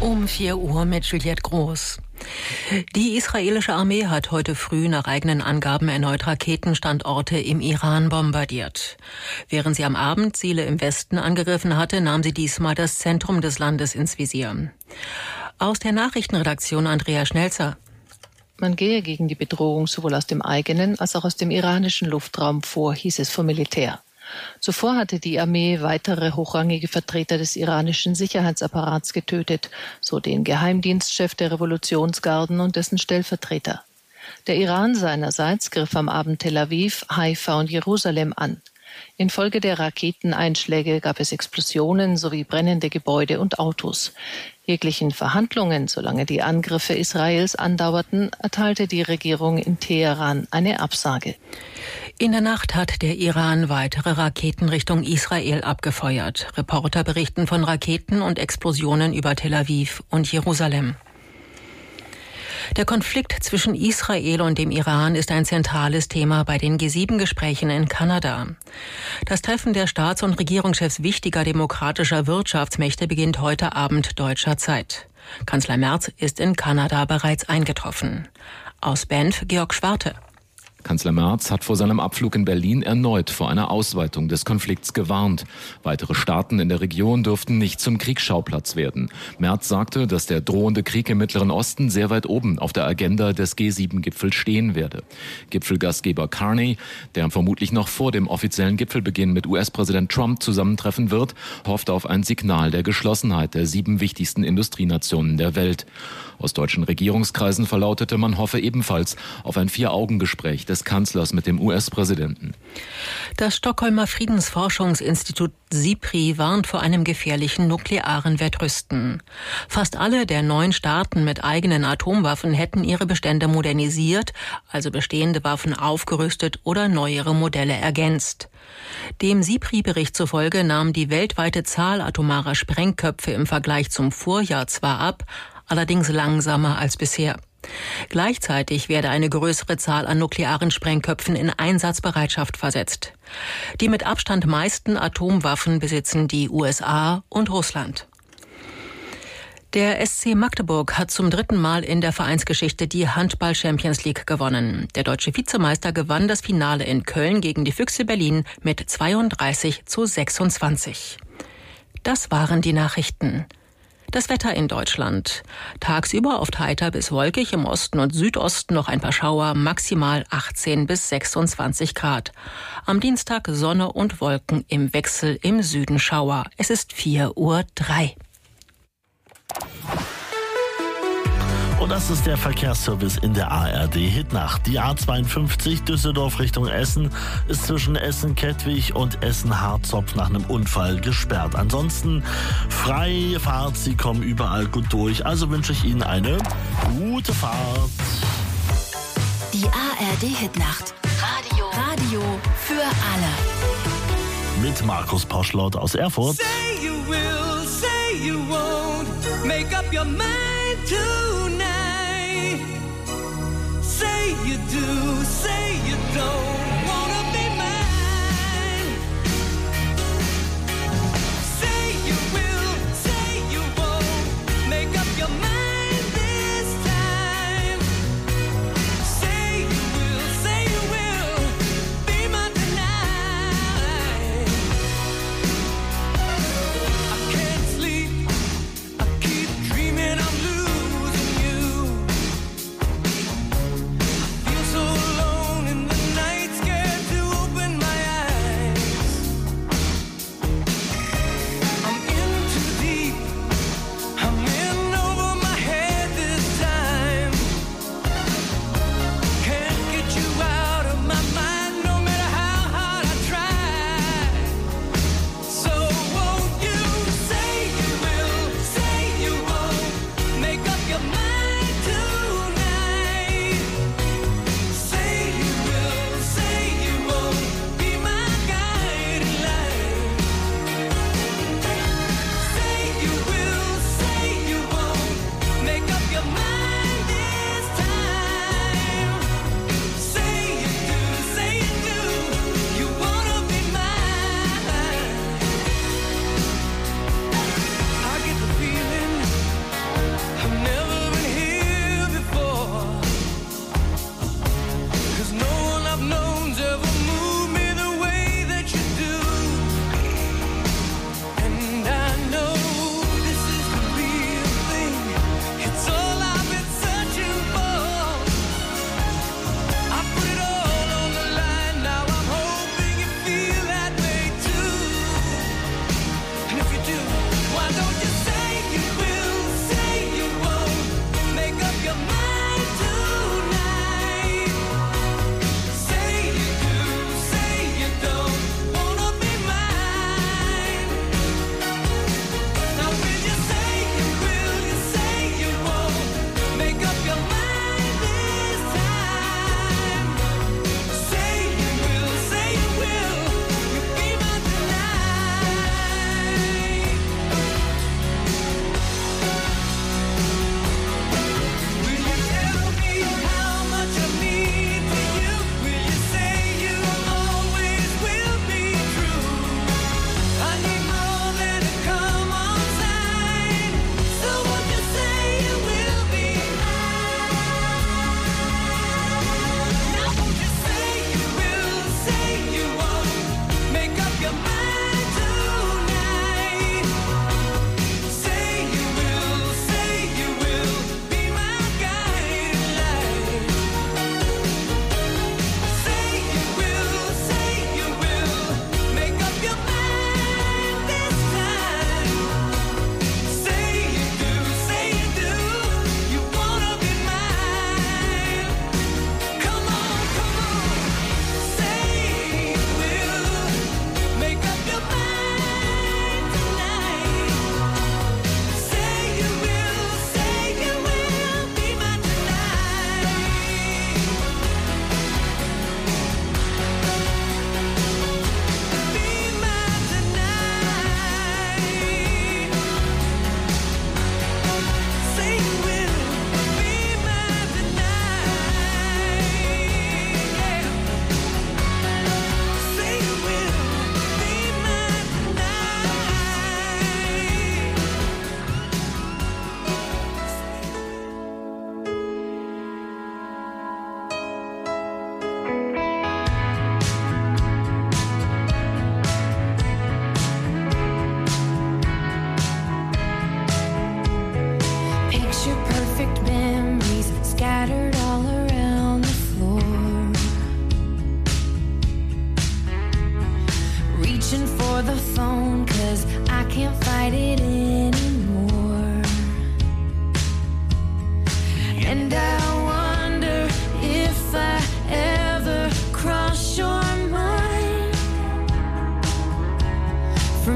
Um 4 Uhr mit Juliette Groß. Die israelische Armee hat heute früh nach eigenen Angaben erneut Raketenstandorte im Iran bombardiert. Während sie am Abend Ziele im Westen angegriffen hatte, nahm sie diesmal das Zentrum des Landes ins Visier. Aus der Nachrichtenredaktion Andrea Schnelzer. Man gehe gegen die Bedrohung sowohl aus dem eigenen als auch aus dem iranischen Luftraum vor, hieß es vom Militär. Zuvor hatte die Armee weitere hochrangige Vertreter des iranischen Sicherheitsapparats getötet, so den Geheimdienstchef der Revolutionsgarden und dessen Stellvertreter. Der Iran seinerseits griff am Abend Tel Aviv, Haifa und Jerusalem an. Infolge der Raketeneinschläge gab es Explosionen sowie brennende Gebäude und Autos. Jeglichen Verhandlungen, solange die Angriffe Israels andauerten, erteilte die Regierung in Teheran eine Absage. In der Nacht hat der Iran weitere Raketen Richtung Israel abgefeuert. Reporter berichten von Raketen und Explosionen über Tel Aviv und Jerusalem. Der Konflikt zwischen Israel und dem Iran ist ein zentrales Thema bei den G7-Gesprächen in Kanada. Das Treffen der Staats- und Regierungschefs wichtiger demokratischer Wirtschaftsmächte beginnt heute Abend deutscher Zeit. Kanzler Merz ist in Kanada bereits eingetroffen. Aus Banff Georg Schwarte. Kanzler Merz hat vor seinem Abflug in Berlin erneut vor einer Ausweitung des Konflikts gewarnt. Weitere Staaten in der Region dürften nicht zum Kriegsschauplatz werden. Merz sagte, dass der drohende Krieg im Mittleren Osten sehr weit oben auf der Agenda des G7-Gipfels stehen werde. Gipfelgastgeber Carney, der vermutlich noch vor dem offiziellen Gipfelbeginn mit US-Präsident Trump zusammentreffen wird, hofft auf ein Signal der Geschlossenheit der 7 wichtigsten Industrienationen der Welt. Aus deutschen Regierungskreisen verlautete, man hoffe ebenfalls auf ein 4-Augen-Gespräch des Kanzlers mit dem US-Präsidenten. Das Stockholmer Friedensforschungsinstitut SIPRI warnt vor einem gefährlichen nuklearen Wettrüsten. Fast alle der 9 Staaten mit eigenen Atomwaffen hätten ihre Bestände modernisiert, also bestehende Waffen aufgerüstet oder neuere Modelle ergänzt. Dem SIPRI-Bericht zufolge nahm die weltweite Zahl atomarer Sprengköpfe im Vergleich zum Vorjahr zwar ab, allerdings langsamer als bisher. Gleichzeitig werde eine größere Zahl an nuklearen Sprengköpfen in Einsatzbereitschaft versetzt. Die mit Abstand meisten Atomwaffen besitzen die USA und Russland. Der SC Magdeburg hat zum 3. Mal in der Vereinsgeschichte die Handball-Champions League gewonnen. Der deutsche Vizemeister gewann das Finale in Köln gegen die Füchse Berlin mit 32:26. Das waren die Nachrichten. Das Wetter in Deutschland. Tagsüber oft heiter bis wolkig, im Osten und Südosten noch ein paar Schauer, maximal 18 bis 26 Grad. Am Dienstag Sonne und Wolken im Wechsel, im Süden Schauer. Es ist 4:03 Uhr. Und das ist der Verkehrsservice in der ARD Hitnacht. Die A52 Düsseldorf Richtung Essen ist zwischen Essen-Kettwig und Essen-Harzopf nach einem Unfall gesperrt. Ansonsten freie Fahrt, Sie kommen überall gut durch. Also wünsche ich Ihnen eine gute Fahrt. Die ARD Hitnacht. Radio für alle. Mit Markus Poschlott aus Erfurt. Say you will, say you won't, make up your mind tonight. Say you do, say you don't wanna be mine. Say you will, say you won't, make up your mind this time. Say you will be mine tonight. I can't sleep, I keep dreaming I'm losing you. I feel so alone in the night.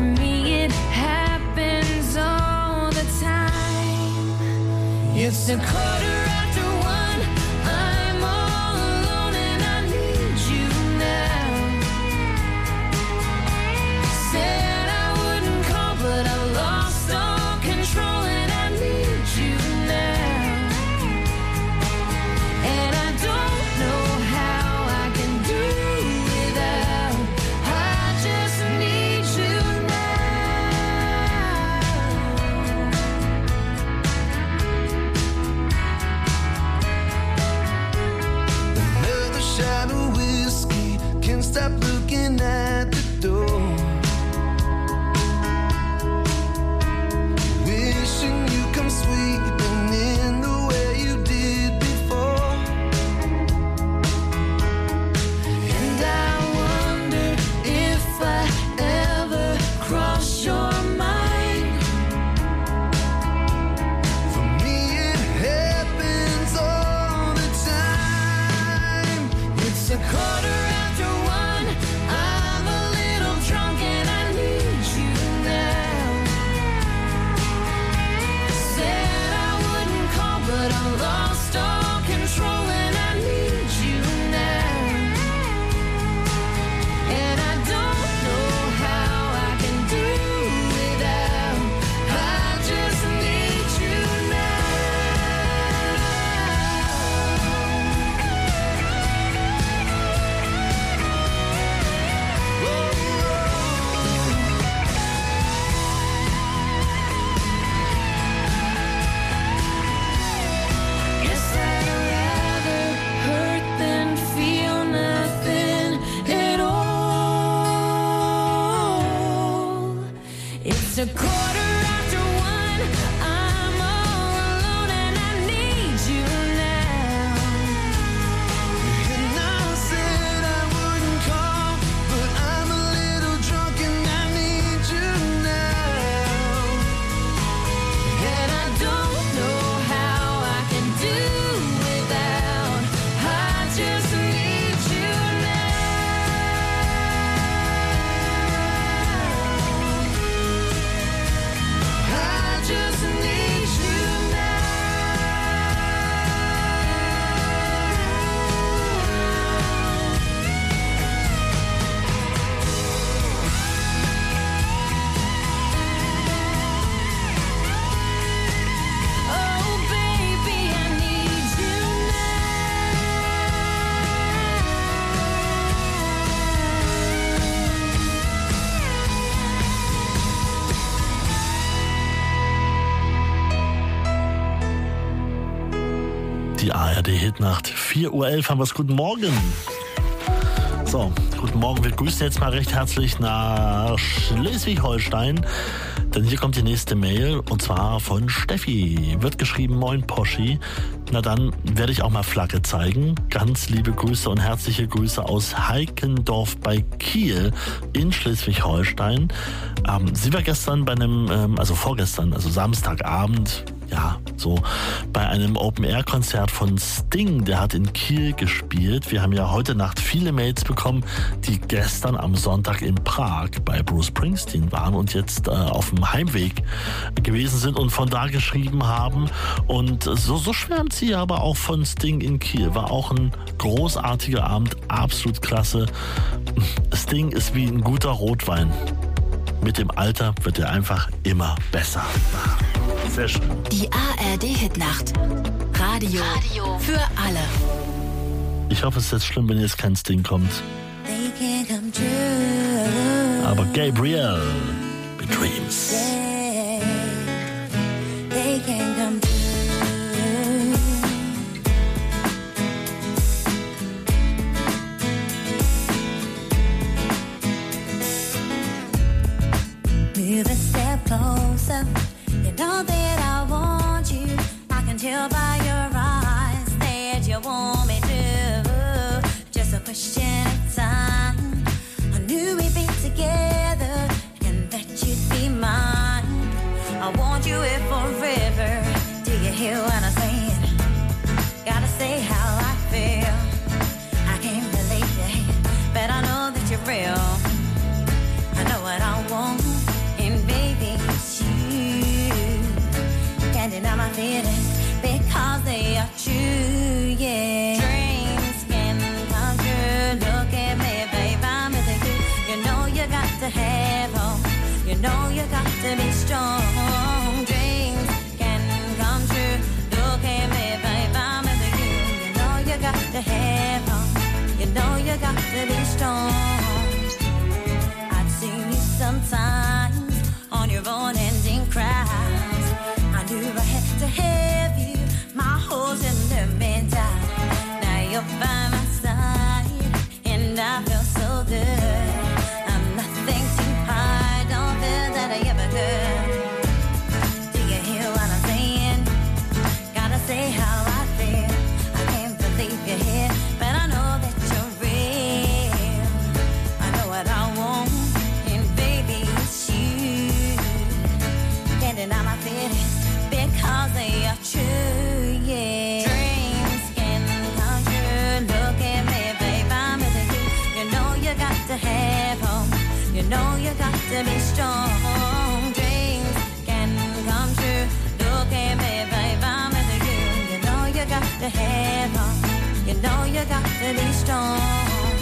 me it happens all the time. It's a quarter after one, I'm all alone and I need you now. Said I wouldn't call, but I lost all control and I need you now. And I don't know how I can do without. I just need you now. Another shot of whiskey, can't stop looking at the door. Wishing you come sweeping in the way you did before. And I wonder if I ever cross your mind. For me it happens all the time. It's a quarter after one, I'm a little drunk and I need you now. Said I wouldn't call, but I lost all control and I need you now. And I don't know how I can do without. I just need you Guess I'd rather hurt than feel nothing at all. It's a quarter after one, I'm all alone and I need you now. And I said I wouldn't call, but I'm a little drunk and I need you now. And I don't know how I can do without. I just need you now. I just need you now. Oh baby, I need you Die ARD-Hitnacht. 4:11 Uhr haben wir es. Guten Morgen. So, guten Morgen. Wir grüßen jetzt mal recht herzlich nach Schleswig-Holstein. Denn hier kommt die nächste Mail und zwar von Steffi. Wird geschrieben, moin Poschi. Na dann werde ich auch mal Flagge zeigen. Ganz liebe Grüße und herzliche Grüße aus Heikendorf bei Kiel in Schleswig-Holstein. Sie war gestern bei einem, vorgestern, also Samstagabend, ja, so bei einem Open-Air-Konzert von Sting, der hat in Kiel gespielt. Wir haben ja heute Nacht viele Mails bekommen, die gestern am Sonntag in Prag bei Bruce Springsteen waren und jetzt auf dem Heimweg gewesen sind und von da geschrieben haben. Und so schwärmt sie aber auch von Sting in Kiel. War auch ein großartiger Abend, absolut klasse. Sting ist wie ein guter Rotwein. Mit dem Alter wird er einfach immer besser. Sehr schön. Die ARD-Hitnacht. Radio für alle. Ich hoffe, es ist jetzt schlimm, wenn jetzt kein Sting kommt. Aber Gabriel mit Dreams. They can come true. Move a step closer. You know that I want you. I can tell by your eyes that you want me to. Just a question of time. I knew we'd be together and that you'd be mine. I want you here forever. Do you hear what I'm saying? Gotta say how I feel. I can't relate to it, but I know that you're real. I know what I want. know you got to be strong. Dreams can come true. Look at me, babe, I'm with you. You know you got to have hope. You know you got to be strong. I've seen you sometimes on your own ending crowds. I knew I had to have you, my horse in the meantime. Now you're by my side, and I feel so good. I'm nothing too high, don't feel that I ever could. Do you hear what I'm saying? Gotta say how I feel. I can't believe you're here, but I know that you're real. I know what I want, and baby, it's you. Getting out my feelings because they are true, yeah. Dreams can come true. Look at me, babe, I'm with you. You know you got to have hope. You know you got to be strong. Dreams can come true. Look at me, babe, I'm with you. You know you got to have hope. You know you got to be strong.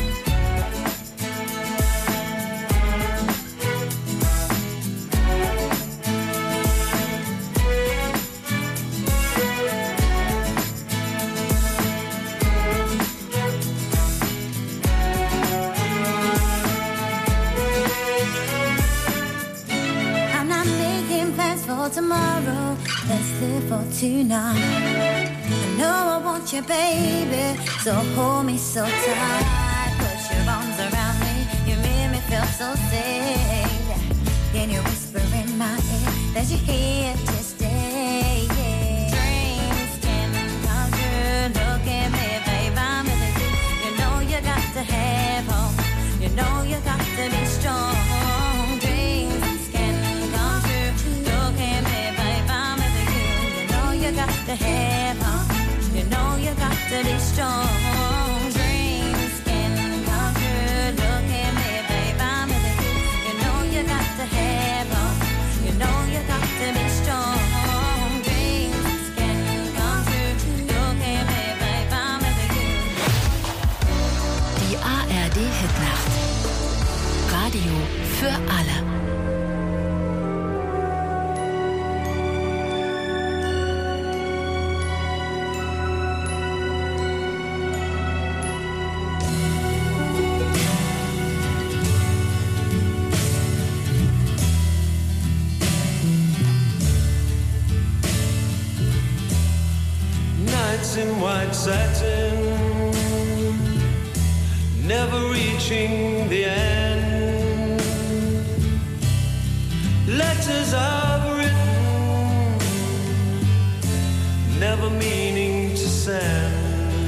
I'm not making plans for tomorrow. Let's live for tonight. I know I want you, baby. So hold me so tight. Put your arms around me. You made me feel so safe. Then you whisper in my ear that you're here to stay. Yeah. Dreams can come true. Look at me, babe, I'm with you. You know you got to have hope. You know you got to be strong. Dreams can come true. Look at me, babe, I'm with you. You know you got to have hope. You know you got to be strong. Dreams can come true. Look at me, babe, I'm with you. You know you got to have hope. You know you got to be strong. Dreams can come true. Look at me, babe, I'm with you. Die ARD Hitnacht. Radio für alle. Nights in white satin, never reaching the end. Letters I've written, never meaning to send.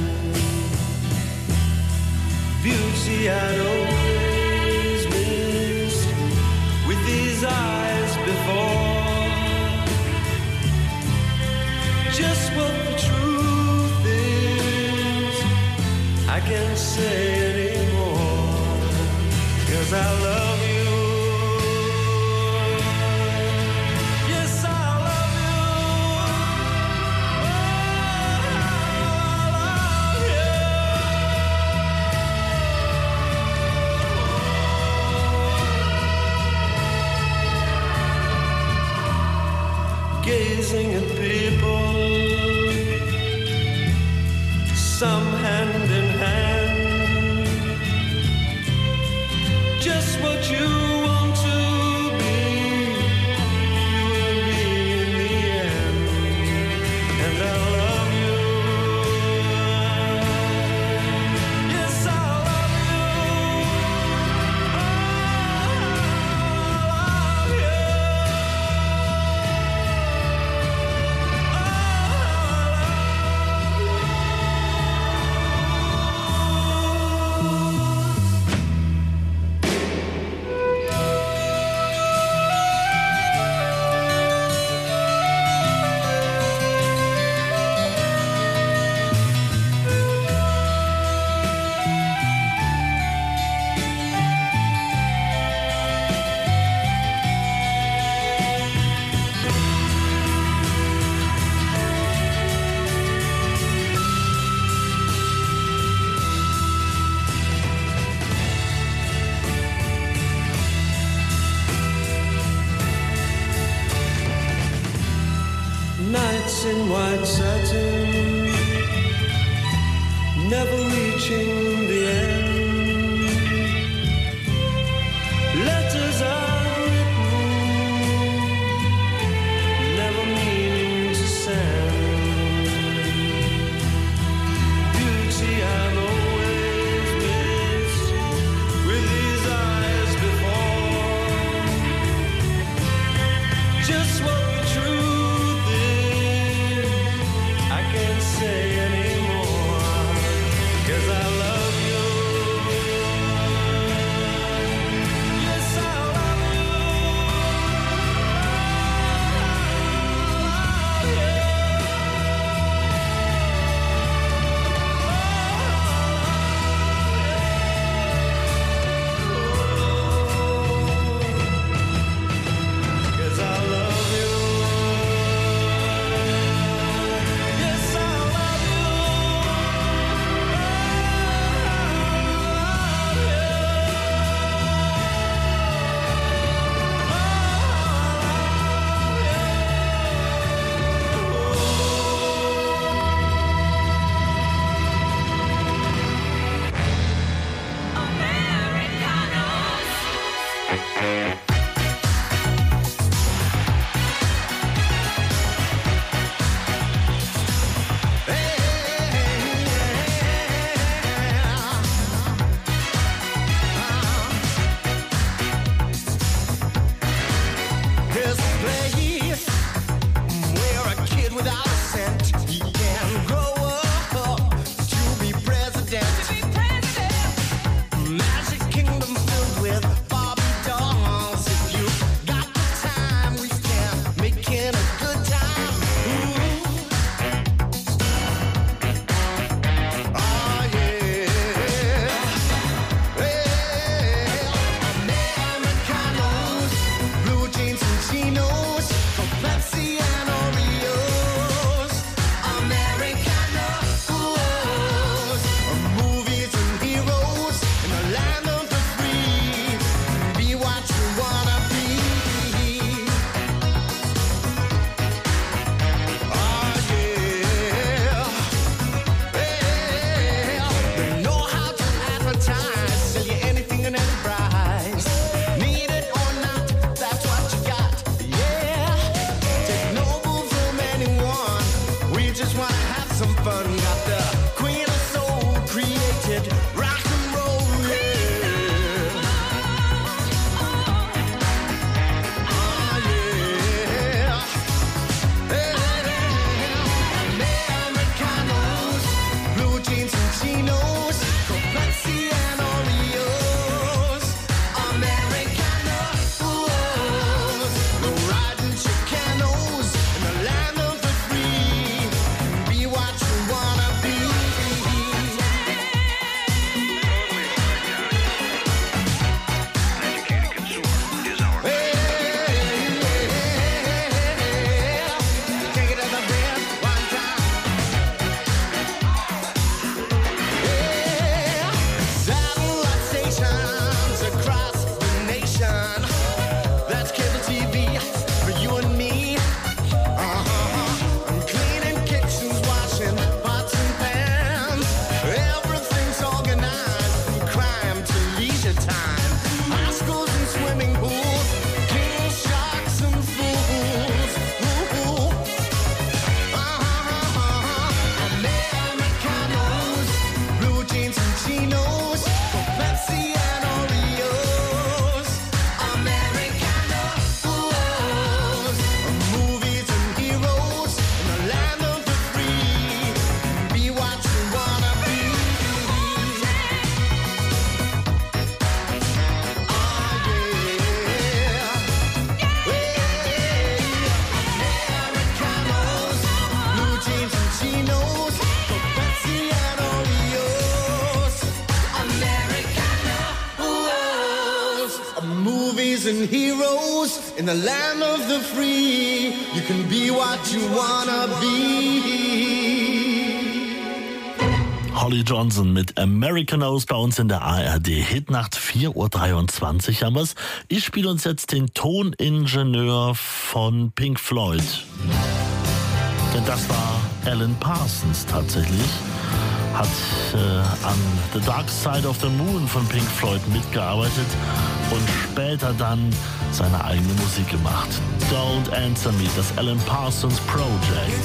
Beauty I'd always missed with these eyes before. Just what the truth is, I can't say anymore, 'cause I love you. Yes, I love you. Oh, I love you. Gazing at people, some hand in hand, just what you want to be, you will be in the end, and I love you. Yes, I love you. Oh, I love you. in white satin, never reaching the end. Letters are written, never meaning to send. Beauty I'm always missed with these eyes before. Just what the truth is, I can't say anymore, 'cause I love you. Yes, I love you. Cause I love you. Yes, I love There's a place where a kid without a cent, he can grow up to be president. Magic kingdom filled with Barbie dolls. If you got the time, we can make it a good time. Ooh. Oh yeah. Americanos, blue jeans and chinos, from Pepsi and Oreos. Americanos, movies and heroes in the land of the free. Be what you wanna be. Oh yeah. They know how to advertise, sell you anything and any price. Need it or not, that's what you got. Yeah. Take no move from anyone. We just wanna have some fun. Got the queen of soul created rock and roll. Yeah. Oh yeah. Americanos, blue jeans and chinos, from Pepsi and Oreos. Americanos, no riding Chicanos in the land of the free. Be what you wanna be. Take it as a bit one time. Satellite stations across the nation. That's cable TV for you and me. I'm cleaning kitchens, washing pots and pans. Everything's organized from crime to leisure time. High schools and swimming pools, kings, sharks and fools. Ooh. Americanos, blue jeans and chinos, for Pepsi and Oreos. Americanos, movies and heroes in the land of the free. Be what you wanna be. Oh yeah. Americanos, blue jeans and chinos, for Pepsi and Oreos. Americanos, movies and heroes in the land of the free. You can be what you wanna be. Holly Johnson mit Americanos bei uns in der ARD Hitnacht, 4:23 Uhr haben wir's. Ich spiele uns jetzt den Toningenieur von Pink Floyd. Denn das war Alan Parsons tatsächlich. Hat an The Dark Side of the Moon von Pink Floyd mitgearbeitet und später dann seine eigene Musik gemacht. Don't Answer Me, das Alan Parsons Project.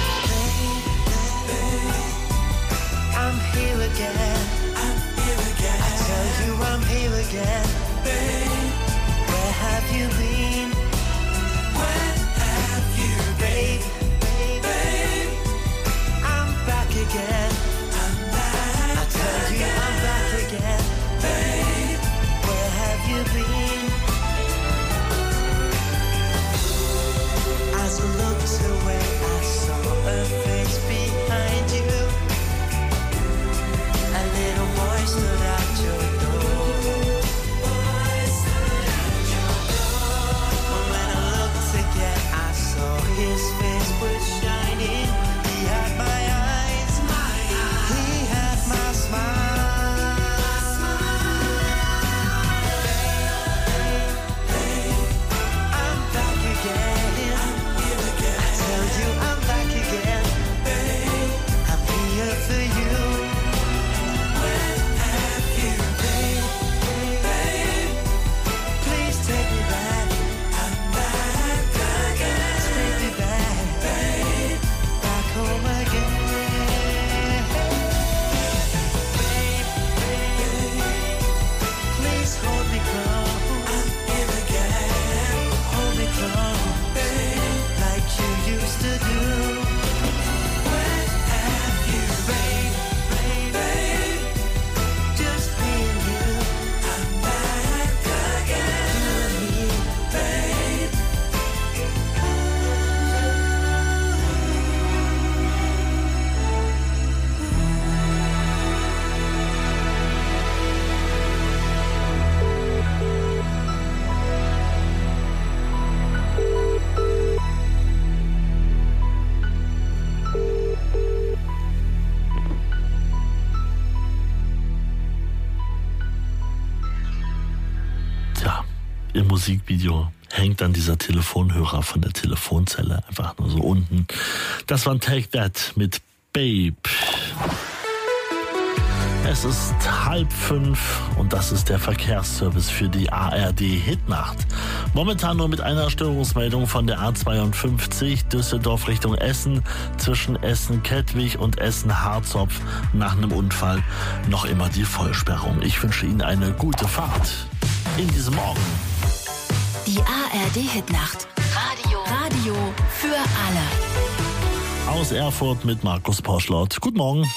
I'm here again. im Musikvideo hängt dann dieser Telefonhörer von der Telefonzelle einfach nur so unten. Das war Take That mit Babe. Es ist 4:30 und das ist der Verkehrsservice für die ARD Hitnacht. Momentan nur mit einer Störungsmeldung von der A52 Düsseldorf Richtung Essen zwischen Essen-Kettwig und Essen-Harzopf nach einem Unfall noch immer die Vollsperrung. Ich wünsche Ihnen eine gute Fahrt in diesem Morgen. Die ARD Hitnacht. Radio für alle. Aus Erfurt mit Markus Porschlott. Guten Morgen.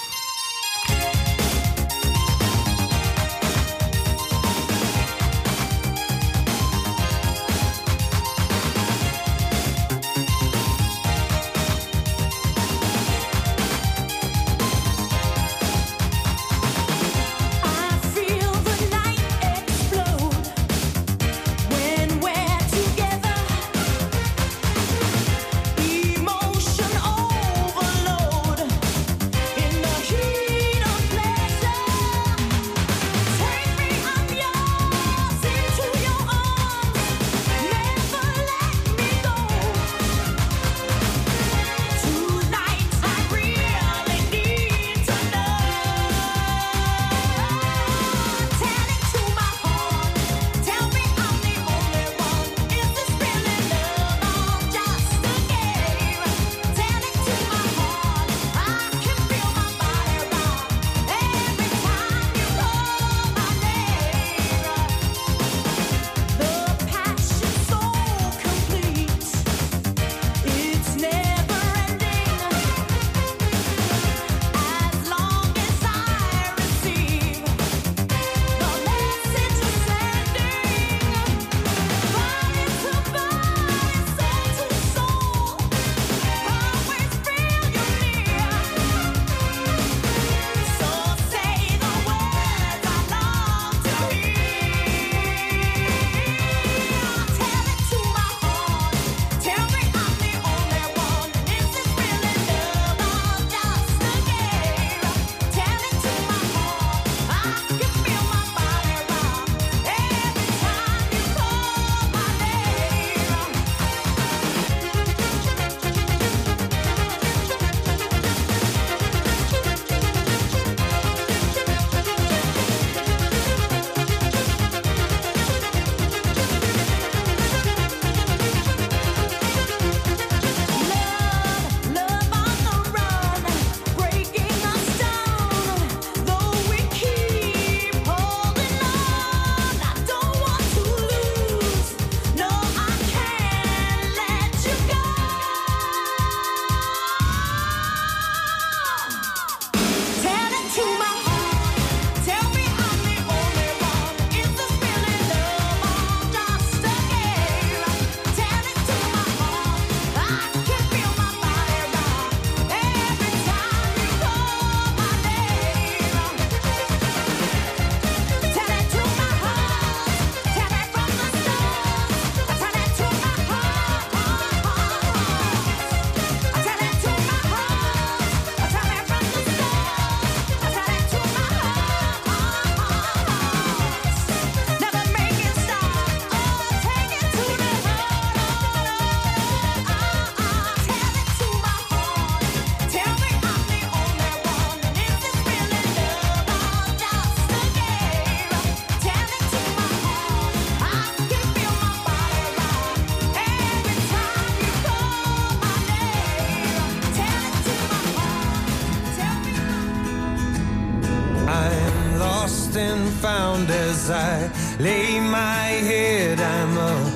Found as I lay my head, I'm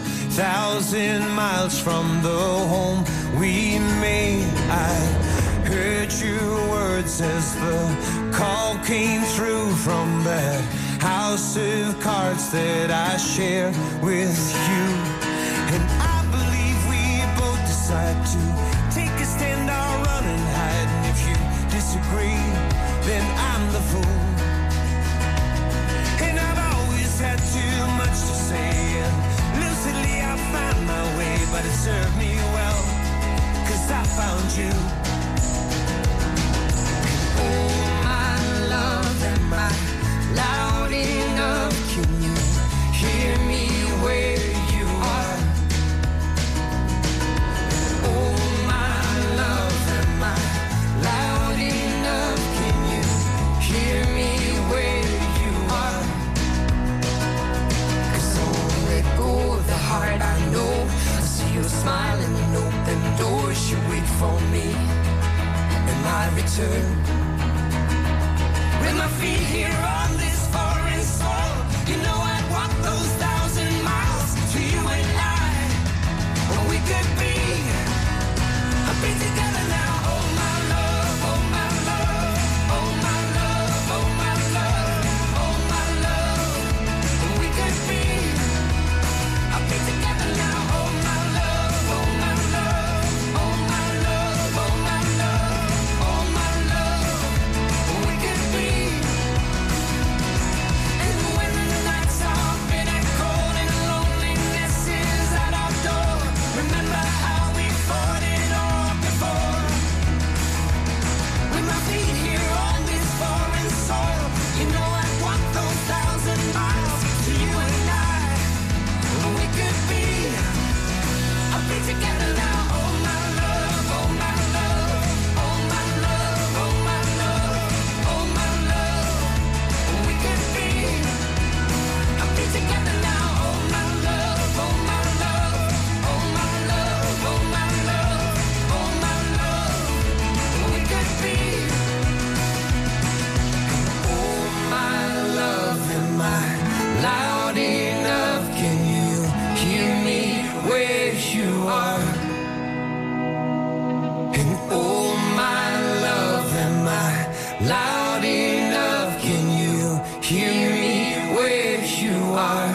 1,000 miles from the home we made. I heard your words as the call came through from that house of cards that I share with you. And I believe we both decide to take a stand or run and hide. And if you disagree, then I'm the fool. Had too much to say, and lucidly I find my way, but it served me well, 'cause I found you. Oh my love, am I loud enough? Can you hear me where return. With my feet here on this foreign soil, you know I'd walk those 1,000 miles to you and I. Or we could be together now. Oh my love, oh my love, oh my love, oh my love, oh my love. We could be together now. Oh my love, oh my love, oh my love, oh my love, oh my love. We could be. And when the nights are bitter cold and loneliness is at our door, remember how we fought it all before. With my feet here on this foreign soil, you know I'd walk those 1,000 miles to you and I. We could be, I'll be together now. Oh my love, oh my love, oh my love, oh my love, oh my love. We could be, I'll be together now. Oh my love, oh my love, oh my love, oh my love, oh my love. We could be. Oh my love, am I loud enough? Can you hear me where you are? And oh my love, am I loud enough? Can you hear me where you are?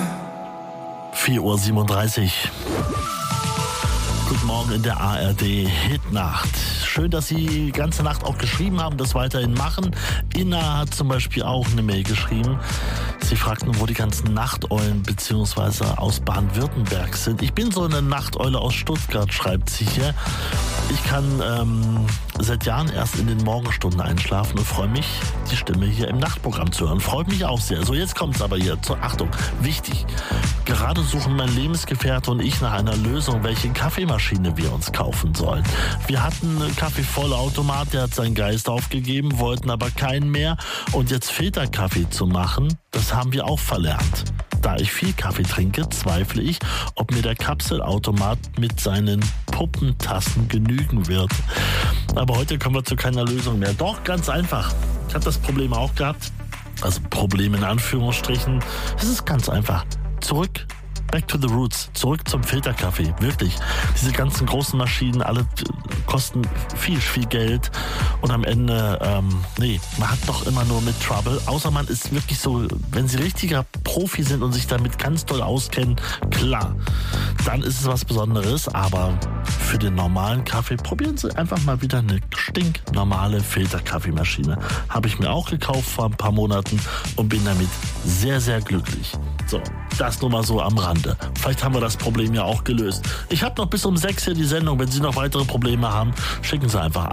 4:37 Uhr. Guten Morgen in der ARD Hitnacht. Schön, dass Sie die ganze Nacht auch geschrieben haben, das weiterhin machen. Inna hat zum Beispiel auch eine Mail geschrieben. Sie fragten, wo die ganzen Nachteulen bzw. aus Baden-Württemberg sind. Ich bin so eine Nachteule aus Stuttgart, schreibt sie hier. Ich kann seit Jahren erst in den Morgenstunden einschlafen und freue mich, die Stimme hier im Nachtprogramm zu hören. Freut mich auch sehr. So, jetzt kommt's aber hier zur Achtung. Wichtig. Gerade suchen mein Lebensgefährte und ich nach einer Lösung, welche Kaffeemaschine wir uns kaufen sollen. Wir hatten einen Kaffeevollautomat, der hat seinen Geist aufgegeben, wollten aber keinen mehr. Und jetzt Filterkaffee zu machen, das haben wir auch verlernt. Da ich viel Kaffee trinke, zweifle ich, ob mir der Kapselautomat mit seinen Puppentassen genügen wird. Aber heute kommen wir zu keiner Lösung mehr. Doch, ganz einfach. Ich habe das Problem auch gehabt. Also Problem in Anführungsstrichen. Es ist ganz einfach. Zurück. Back to the roots. Zurück zum Filterkaffee. Wirklich. Diese ganzen großen Maschinen, alle kosten viel, viel Geld. Und am Ende, man hat doch immer nur mit Trouble. Außer man ist wirklich so, wenn Sie richtiger Profi sind und sich damit ganz toll auskennen, klar, dann ist es was Besonderes. Aber für den normalen Kaffee probieren Sie einfach mal wieder eine stinknormale Filterkaffeemaschine. Habe ich mir auch gekauft vor ein paar Monaten und bin damit sehr, sehr glücklich. So, das nur mal so am Rande. Vielleicht haben wir das Problem ja auch gelöst. Ich habe noch bis um 6 hier die Sendung. Wenn Sie noch weitere Probleme haben, schicken Sie einfach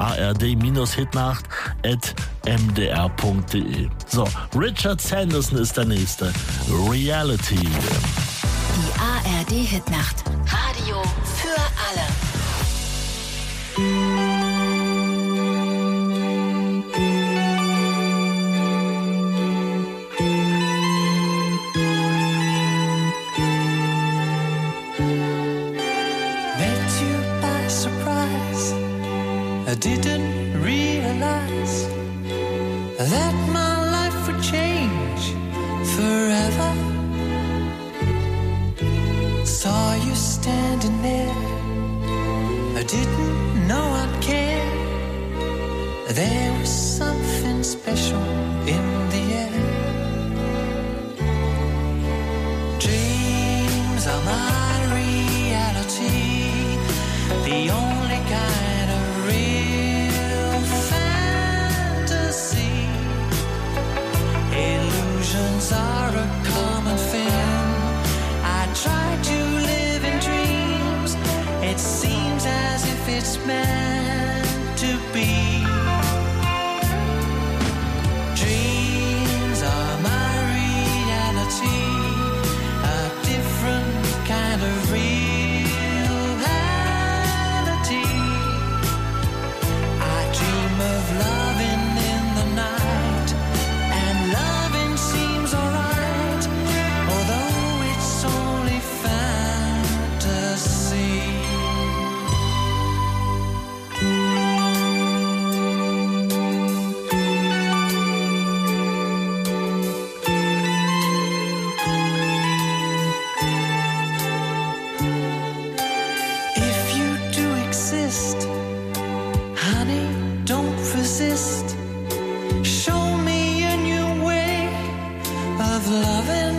ard-hitnacht@mdr.de. So, Richard Sanderson ist der Nächste. Reality. Die ARD Hitnacht. Radio für alle. I didn't realize that my life would change forever. Saw you standing there, I didn't know I'd care. There was something special in the air. Dreams are my reality, the only kind of real fantasy. Illusions are a common thing. I try to live in dreams. It seems as if it's meant to be. Dreams are my reality, a different kind of reality. I dream of loving in the night, and loving seems alright, although it's only fantasy. of loving.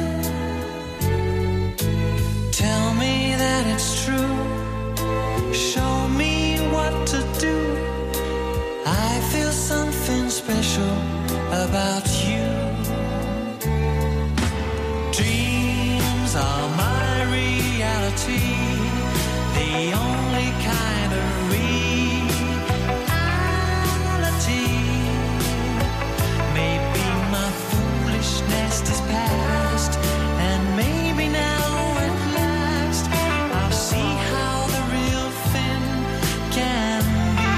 Tell me that it's true. Show me what to do. I feel something special about you. Dreams are my reality, the only kind of reality. Maybe my foolishness is past, and maybe now at last I'll see how the real thing can be.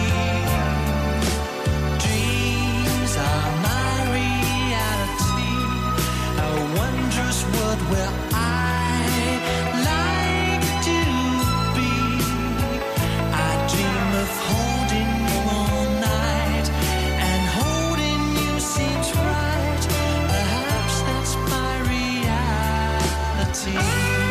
Dreams are my reality, a wondrous world where I like to be. I dream of holding you all night, and holding you seems right. Perhaps that's my reality.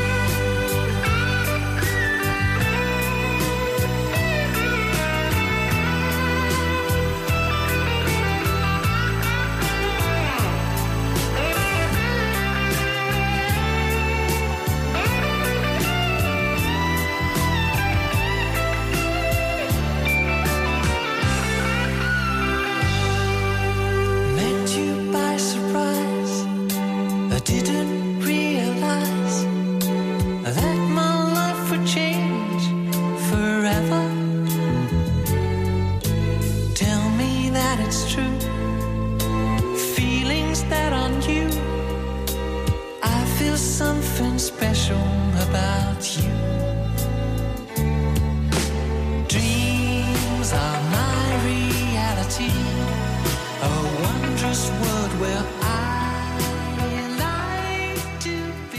Met you by surprise. I didn't realize that my life would change forever. Tell me that it's true. Feelings that on you. I feel something special about you. Dreams are my reality, a wondrous world where I like to be.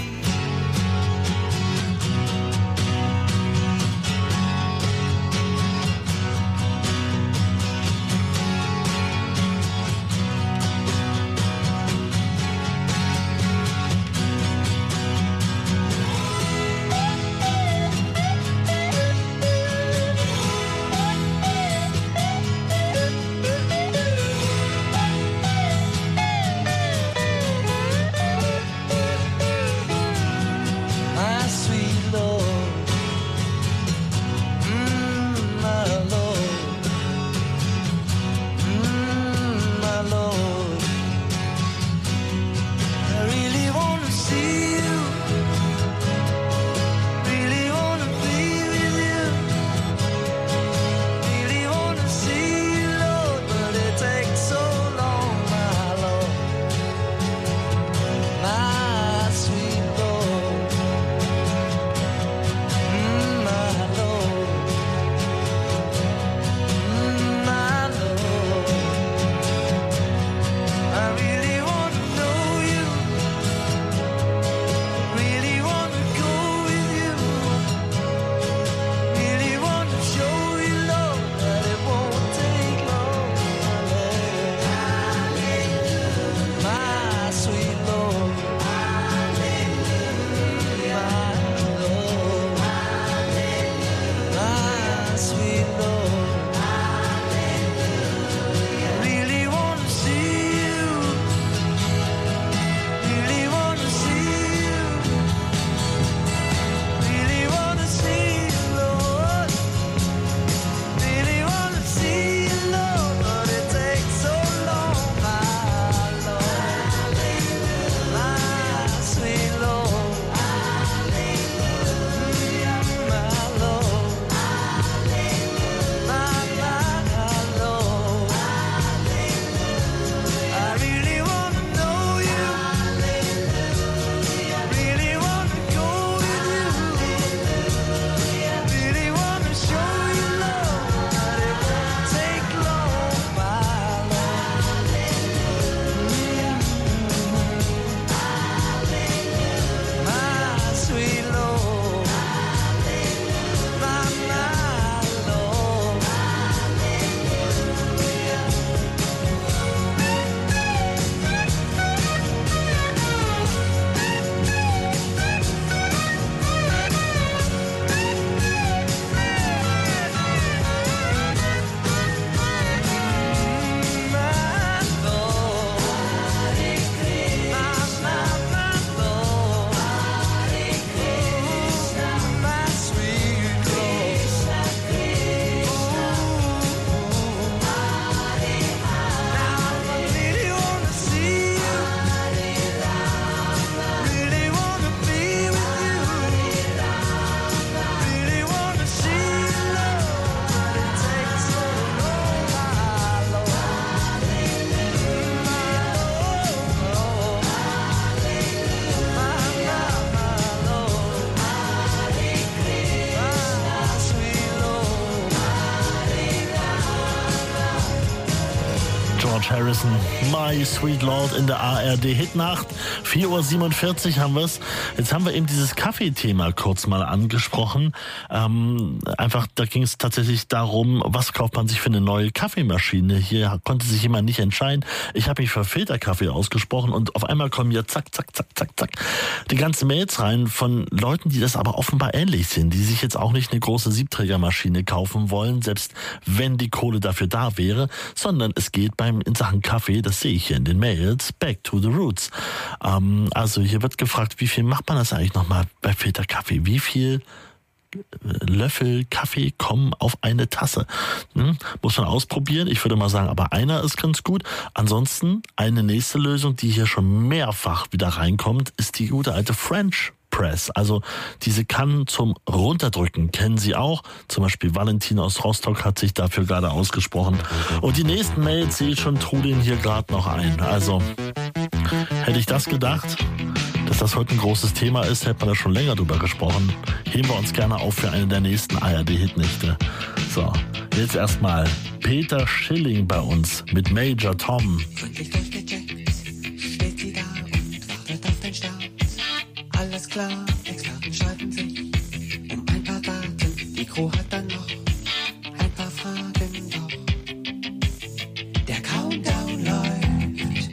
George Harrison, My Sweet Lord in der ARD-Hitnacht. 4:47 Uhr haben wir es. Jetzt haben wir eben dieses Kaffeethema kurz mal angesprochen. Einfach, da ging es tatsächlich darum, was kauft man sich für eine neue Kaffeemaschine. Hier konnte sich jemand nicht entscheiden. Ich habe mich für Filterkaffee ausgesprochen und auf einmal kommen hier zack, zack, zack, zack, zack die ganzen Mails rein von Leuten, die das aber offenbar ähnlich sind, die sich jetzt auch nicht eine große Siebträgermaschine kaufen wollen, selbst wenn die Kohle dafür da wäre, sondern es geht in Sachen Kaffee, das sehe ich hier in den Mails, back to the roots. Also hier wird gefragt, wie viel macht man das eigentlich nochmal bei Filterkaffee? Wie viel Löffel Kaffee kommen auf eine Tasse? Muss man ausprobieren. Ich würde mal sagen, aber einer ist ganz gut. Ansonsten eine nächste Lösung, die hier schon mehrfach wieder reinkommt, ist die gute alte French Press. Also diese Kannen zum Runterdrücken kennen Sie auch. Zum Beispiel Valentin aus Rostock hat sich dafür gerade ausgesprochen. Und die nächsten Mails sehe ich schon, trudeln hier gerade noch ein. Also hätte ich das gedacht, dass das heute ein großes Thema ist, hätte man da schon länger drüber gesprochen. Heben wir uns gerne auf für eine der nächsten ARD-Hitnächte. So, jetzt erstmal Peter Schilling bei uns mit Major Tom. Gründlich durchgecheckt, steht sie da und wartet auf den Start. Alles klar, Experten streiten sich um ein paar Daten. Die Crew hat dann noch ein paar Fragen, doch der Countdown läuft.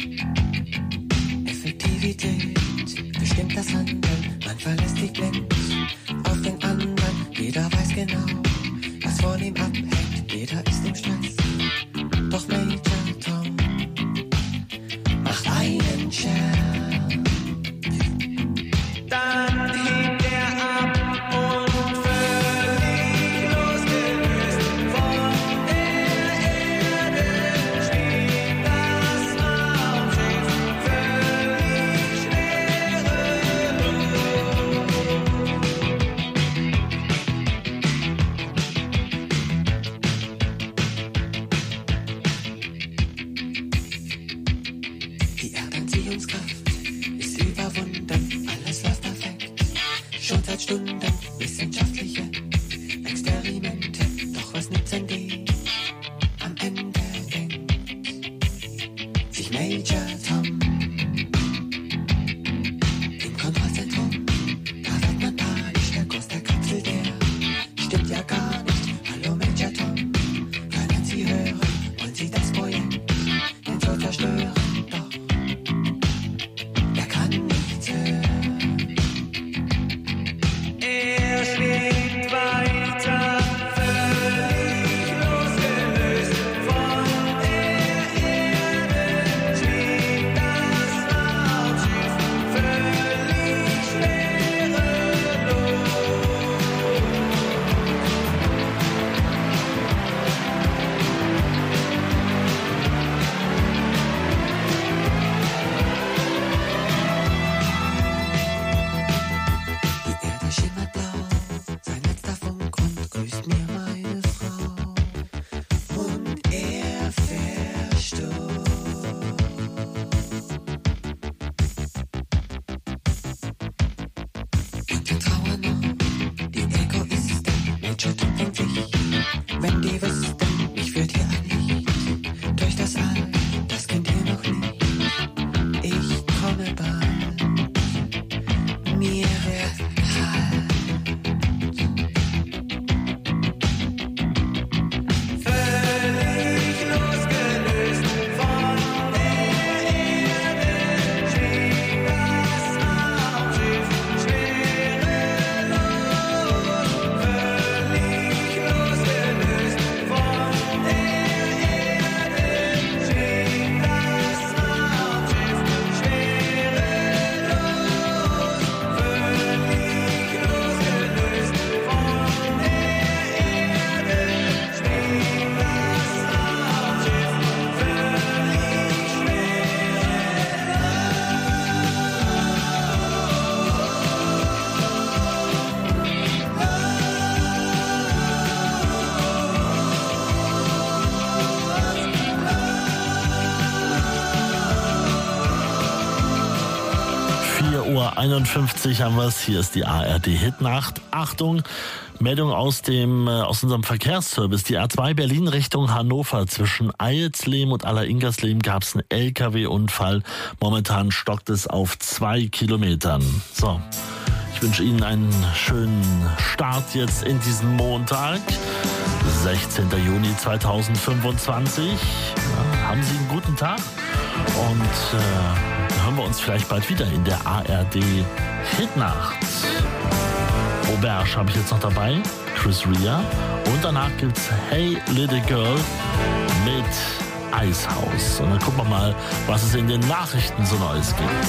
Effektivität bestimmt das Handeln. Man verlässt sich blind auf den anderen. Jeder weiß genau, was von ihm abhängt. Jeder ist im Stress. Doch Major Tom macht einen Scherz. Dann hebt er ab und völlig losgelöst von der Erde steht das Raumschiff völlig schwerelos. Die Erdanziehungskraft ist überwunden. Alles läuft perfekt, schon seit Stunden. Wissenschaftliche Experimente, doch was nützen die? Am Ende denkt sich Major Tom im Kontrollzentrum. Da wird man panisch, der Kurs der Kapsel, der stimmt ja gar nicht. Hallo Major Tom, können Sie hören? Wollen Sie das Projekt denn so zerstören? Doch er kann nichts hören. 10:51 haben wir es. Hier ist die ARD Hitnacht. Achtung, Meldung aus unserem Verkehrsservice. Die A2 Berlin Richtung Hannover. Zwischen Eilsleben und Alleringersleben gab es einen LKW-Unfall. Momentan stockt es auf 2 Kilometern. So, ich wünsche Ihnen einen schönen Start jetzt in diesen Montag. 16. Juni 2025. Ja, haben Sie einen guten Tag und dann hören wir uns vielleicht bald wieder in der ARD Hitnacht. Auberge habe ich jetzt noch dabei, Chris Rea, und danach gibt's Hey Little Girl mit Eishaus. Und dann gucken wir mal, was es in den Nachrichten so Neues gibt.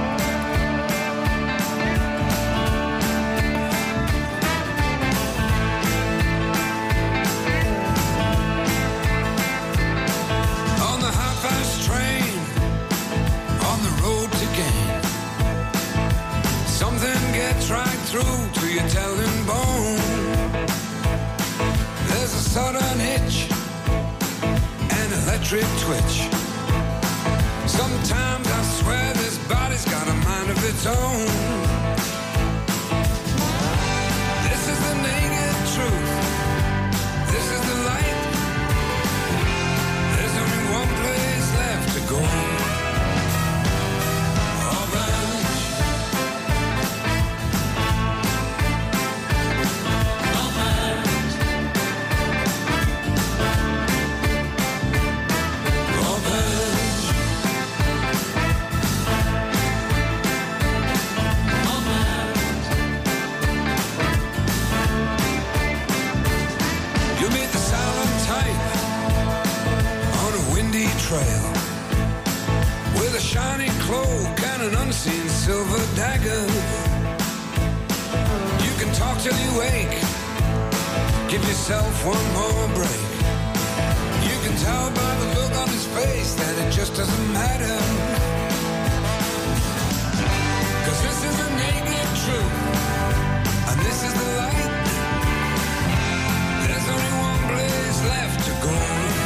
Through to your telling bone. There's a sudden hitch, an electric twitch. Sometimes I swear this body's got a mind of its own. This is the naked truth. This is the light. There's only one place left to go. Trail with a shiny cloak and an unseen silver dagger. You can talk till you wake, give yourself one more break. You can tell by the look on his face that it just doesn't matter. 'Cause this is the naked truth, and this is the light. There's only one place left to go.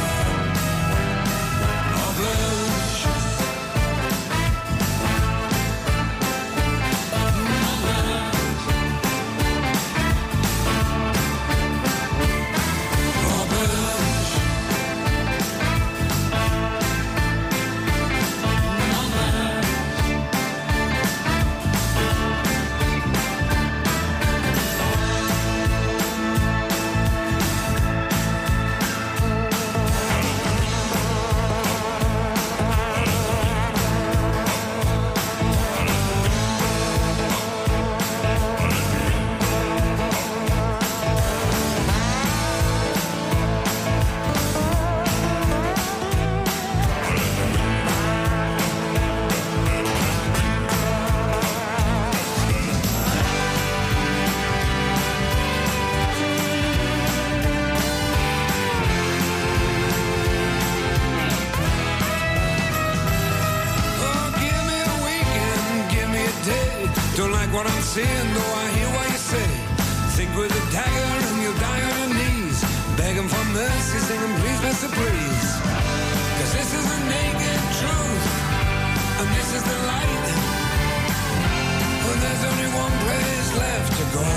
What I'm seeing, though I hear what you say. Think with a dagger and you'll die on your knees, begging for mercy, singing please, Mr. Please. 'Cause this is the naked truth, and this is the light, and there's only one place left to go.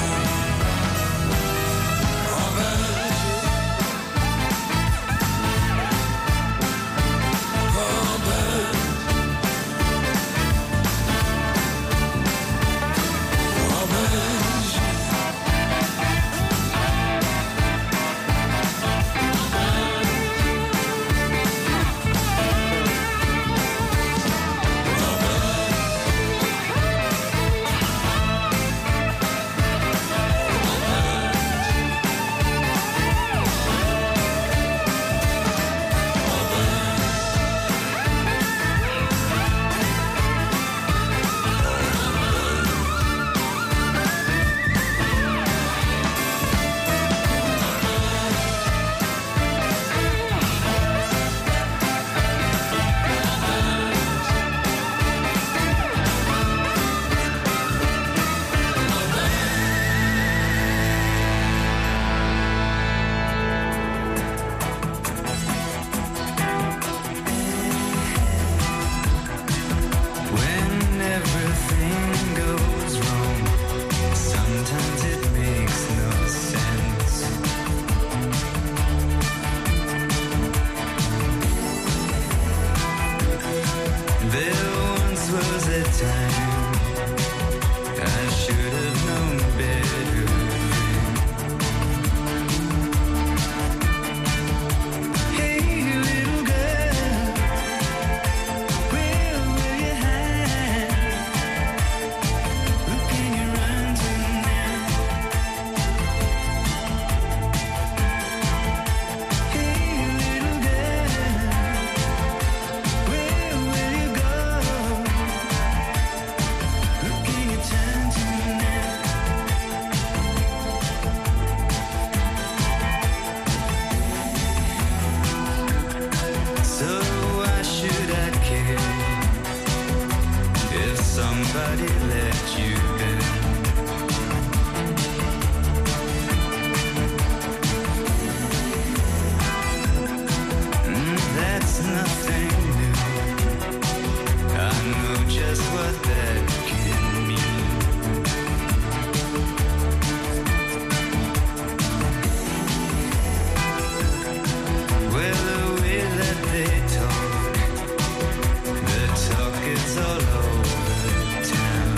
let you in. That's nothing new. I know just what that can mean. Well, the way that they talk, the talk is all over town.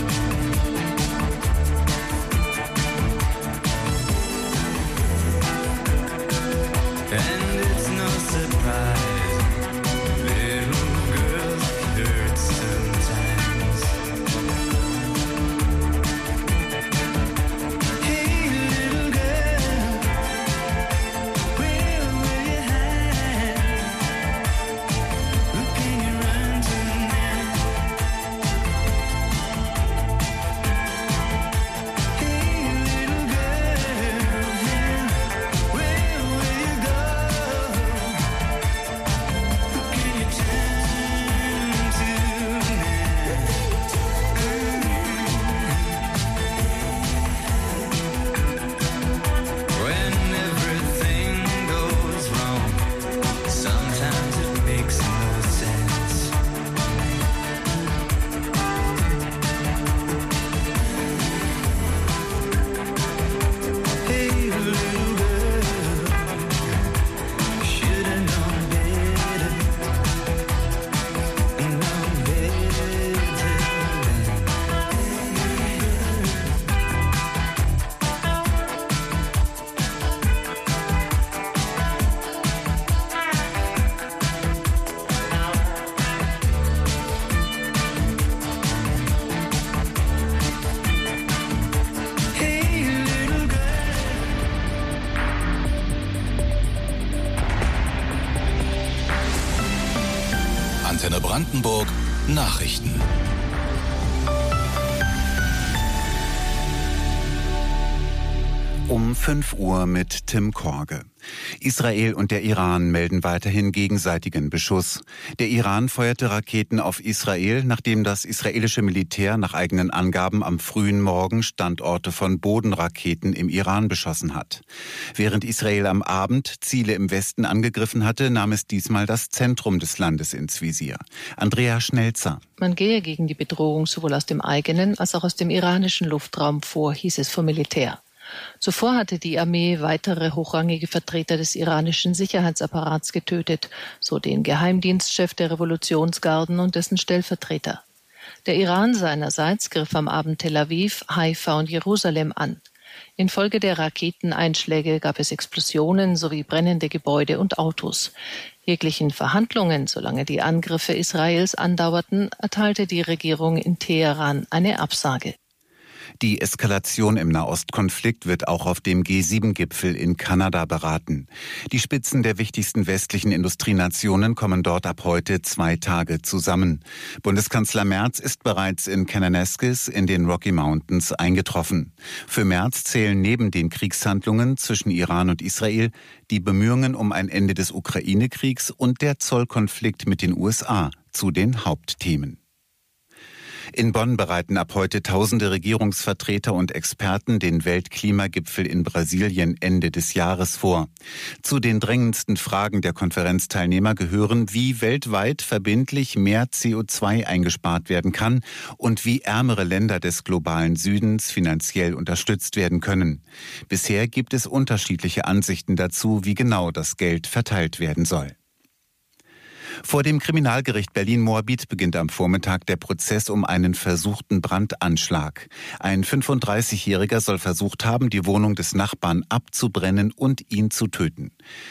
And it's no surprise, little girls hurt sometimes. Hey, little girl, where will you hide? Who can you run to now? Hey, little girl, now, where will you go? Who can you turn to now? When everything goes wrong, sometimes it makes no sense. Hey, little girl, should've known better, known better. Hey, little girl. Antenne Brandenburg Nachrichten. Um 5 Uhr mit Tim Korge. Israel und der Iran melden weiterhin gegenseitigen Beschuss. Der Iran feuerte Raketen auf Israel, nachdem das israelische Militär nach eigenen Angaben am frühen Morgen Standorte von Bodenraketen im Iran beschossen hat. Während Israel am Abend Ziele im Westen angegriffen hatte, nahm es diesmal das Zentrum des Landes ins Visier. Andrea Schnelzer. Man gehe gegen die Bedrohung sowohl aus dem eigenen als auch aus dem iranischen Luftraum vor, hieß es vom Militär. Zuvor hatte die Armee weitere hochrangige Vertreter des iranischen Sicherheitsapparats getötet, so den Geheimdienstchef der Revolutionsgarden und dessen Stellvertreter. Der Iran seinerseits griff am Abend Tel Aviv, Haifa und Jerusalem an. Infolge der Raketeneinschläge gab es Explosionen sowie brennende Gebäude und Autos. Jeglichen Verhandlungen, solange die Angriffe Israels andauerten, erteilte die Regierung in Teheran eine Absage. Die Eskalation im Nahostkonflikt wird auch auf dem G7-Gipfel in Kanada beraten. Die Spitzen der wichtigsten westlichen Industrienationen kommen dort ab heute 2 Tage zusammen. Bundeskanzler Merz ist bereits in Kananaskis in den Rocky Mountains eingetroffen. Für Merz zählen neben den Kriegshandlungen zwischen Iran und Israel die Bemühungen um ein Ende des Ukraine-Kriegs und der Zollkonflikt mit den USA zu den Hauptthemen. In Bonn bereiten ab heute tausende Regierungsvertreter und Experten den Weltklimagipfel in Brasilien Ende des Jahres vor. Zu den drängendsten Fragen der Konferenzteilnehmer gehören, wie weltweit verbindlich mehr CO2 eingespart werden kann und wie ärmere Länder des globalen Südens finanziell unterstützt werden können. Bisher gibt es unterschiedliche Ansichten dazu, wie genau das Geld verteilt werden soll. Vor dem Kriminalgericht Berlin-Moabit beginnt am Vormittag der Prozess um einen versuchten Brandanschlag. Ein 35-Jähriger soll versucht haben, die Wohnung des Nachbarn abzubrennen und ihn zu töten.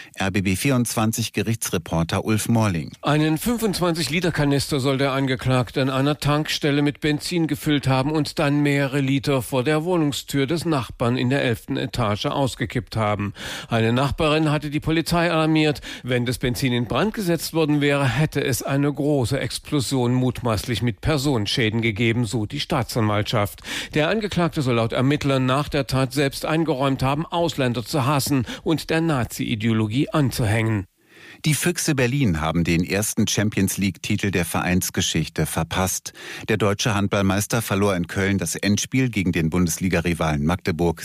RBB24-Gerichtsreporter Ulf Morling. Einen 25-Liter-Kanister soll der Angeklagte an einer Tankstelle mit Benzin gefüllt haben und dann mehrere Liter vor der Wohnungstür des Nachbarn in der 11. Etage ausgekippt haben. Eine Nachbarin hatte die Polizei alarmiert. Wenn das Benzin in Brand gesetzt worden wäre, hätte es eine große Explosion mutmaßlich mit Personenschäden gegeben, so die Staatsanwaltschaft. Der Angeklagte soll laut Ermittlern nach der Tat selbst eingeräumt haben, Ausländer zu hassen und der Nazi-Ideologie anzuhängen. Die Füchse Berlin haben den ersten Champions-League-Titel der Vereinsgeschichte verpasst. Der deutsche Handballmeister verlor in Köln das Endspiel gegen den Bundesliga-Rivalen Magdeburg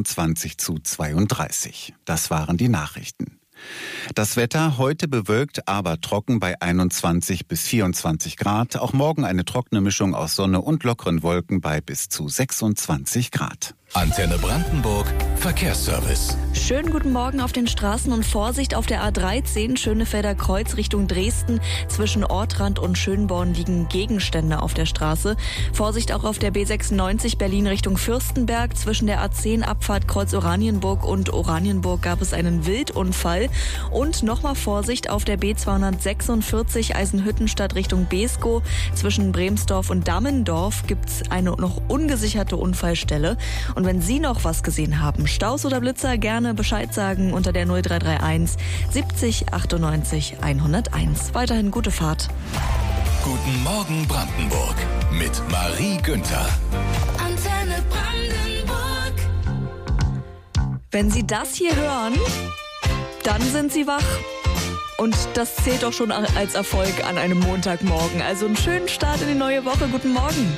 26:32. Das waren die Nachrichten. Das Wetter heute bewölkt, aber trocken bei 21 bis 24 Grad. Auch morgen eine trockene Mischung aus Sonne und lockeren Wolken bei bis zu 26 Grad. Antenne Brandenburg Verkehrsservice. Schönen guten Morgen auf den Straßen und Vorsicht auf der A13 Schönefelder Kreuz Richtung Dresden. Zwischen Ortrand und Schönborn liegen Gegenstände auf der Straße. Vorsicht auch auf der B96 Berlin Richtung Fürstenberg. Zwischen der A10 Abfahrt Kreuz Oranienburg und Oranienburg gab es einen Wildunfall. Und nochmal Vorsicht auf der B246 Eisenhüttenstadt Richtung Beeskow. Zwischen Bremsdorf und Dammendorf gibt es eine noch ungesicherte Unfallstelle. Und wenn Sie noch was gesehen haben, Staus oder Blitzer, gerne Bescheid sagen unter der 0331 70 98 101. Weiterhin gute Fahrt. Guten Morgen Brandenburg mit Marie Günther. Antenne Brandenburg. Wenn Sie das hier hören, dann sind Sie wach. Und das zählt doch schon als Erfolg an einem Montagmorgen. Also einen schönen Start in die neue Woche. Guten Morgen.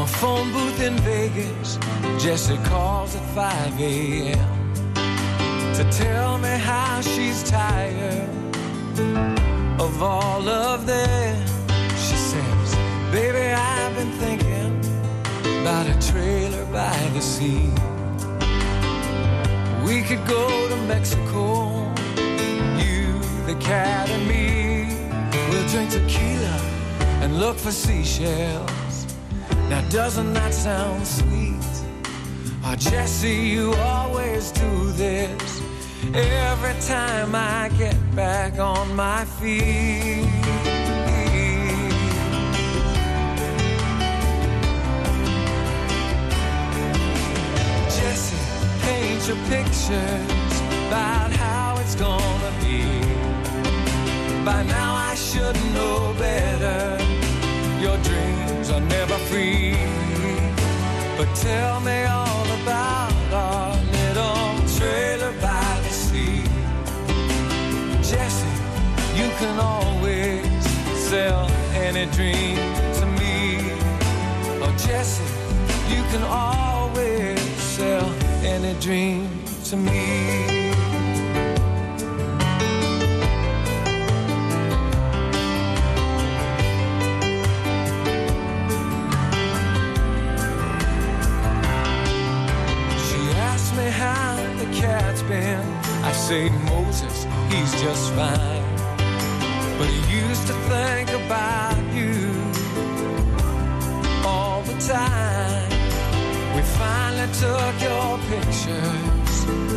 a phone booth in Vegas, Jessie calls at 5 a.m. to tell me how she's tired of all of them. She says, baby, I've been thinking about a trailer by the sea. We could go to Mexico, you, the cat, and me. We'll drink tequila and look for seashells. Now doesn't that sound sweet? Oh, Jessie, you always do this every time I get back on my feet. Jessie, paint your pictures about how it's gonna be. By now I should know better. Your dreams are never free. But tell me all about our little trailer by the sea. Jessie, you can always sell any dream to me. Oh, Jessie, you can always sell any dream to me. How the cat's been. I say Moses, he's just fine, but he used to think about you all the time. We finally took your pictures